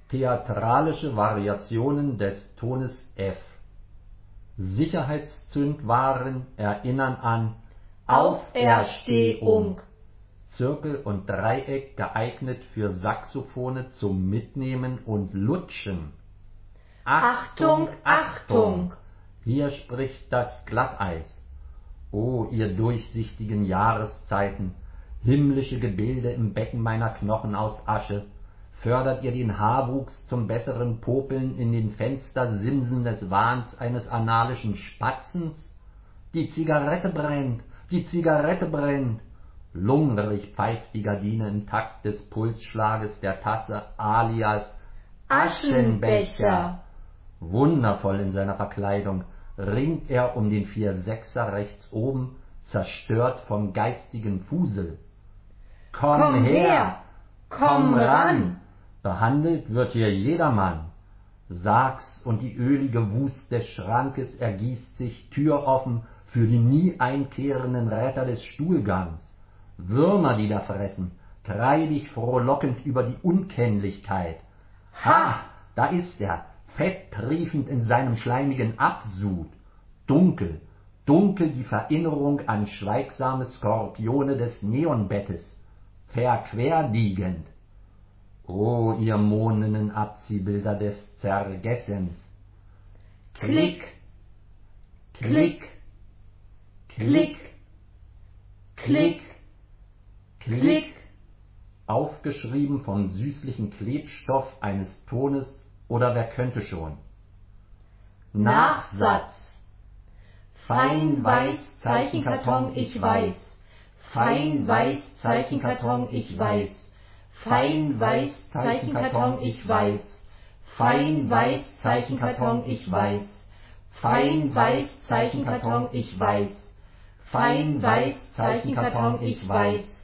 Theatralische Variationen des Tones F. Sicherheitszündwaren erinnern an Auferstehung. Zirkel und Dreieck geeignet für Saxophone zum Mitnehmen und Lutschen. Achtung, Achtung! Hier spricht das Glatteis. O ihr durchsichtigen Jahreszeiten, himmlische Gebilde im Becken meiner Knochen aus Asche, fördert ihr den Haarwuchs zum besseren Popeln in den Fenstersimsen des Wahns eines analischen Spatzens? Die Zigarette brennt, die Zigarette brennt! Lungrig pfeift die Gardine im Takt des Pulsschlages der Tasse alias Aschenbecher. Wundervoll in seiner Verkleidung ringt er um den 4-6er rechts oben, zerstört vom geistigen Fusel. Komm her, komm ran! Behandelt wird hier jedermann. Sag's, und die ölige Wust des Schrankes ergießt sich türoffen für die nie einkehrenden Retter des Stuhlgangs. Würmer, die da fressen, kreidig frohlockend über die Unkennlichkeit. Ha, da ist er, fetttriefend in seinem schleimigen Absud. Dunkel, dunkel die Verinnerung an schweigsame Skorpione des Neonbettes, verquerliegend. O ihr monenen Abziehbilder des Zergessens! Klick, klick, klick, klick, klick. Aufgeschrieben vom süßlichen Klebstoff eines Tones oder wer könnte schon. Nachsatz. Fein weiß Zeichenkarton, ich weiß. Fein weiß Zeichenkarton, ich weiß. Fein weiß Zeichenkarton, ich weiß. Fein weiß Zeichenkarton, ich weiß. Fein weiß Zeichenkarton, ich weiß. Fein weiß Zeichenkarton, ich weiß.